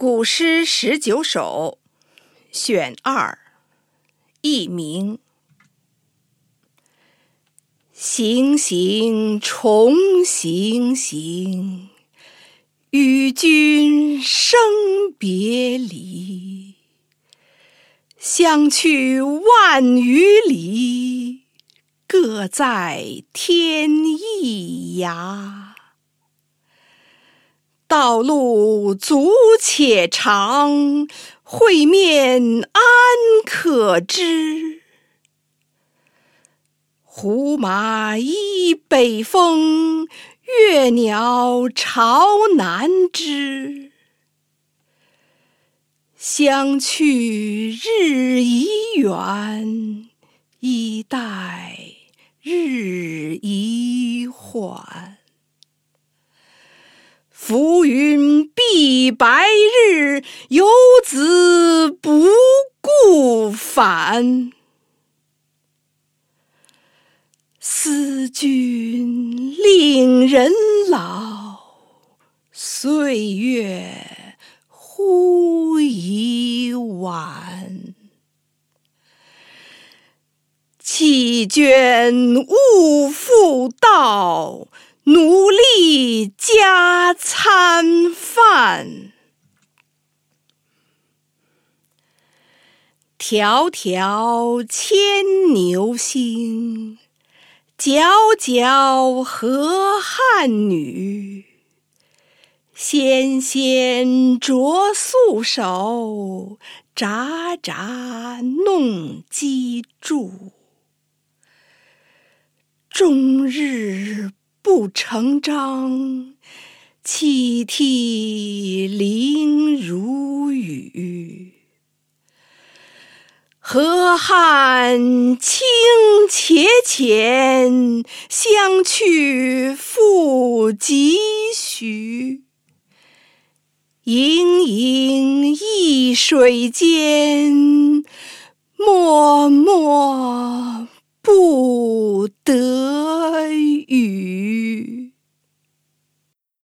古诗19首选2，佚名。行行重行行，与君生别离。相去万余里，各在天一涯。道路阻且长，会面安可知？胡马依北风，越鸟巢南枝。相去日已远，衣带日已缓。浮云蔽白日，游子不顾返。思君令人老，岁月忽已晚。弃卷勿复道，努力加餐饭。迢迢牵牛星，皎皎河汉女。纤纤擢素手，札札弄机杼。终日不成章，泣涕零如雨。河汉清且浅，相去复几许？盈盈一水间，脉脉